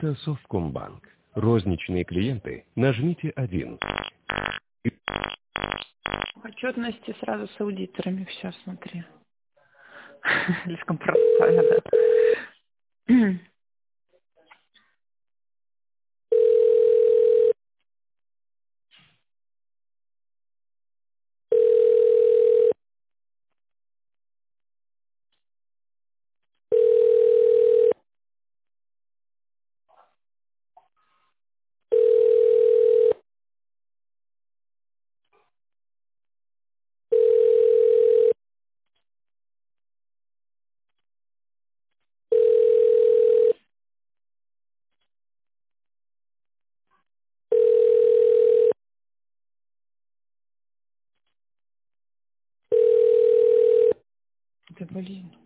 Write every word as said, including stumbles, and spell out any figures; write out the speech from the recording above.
Это Совкомбанк. Розничные клиенты, нажмите один. Отчетности сразу с аудиторами. Все, смотри. Слишком простая, да. Да блин.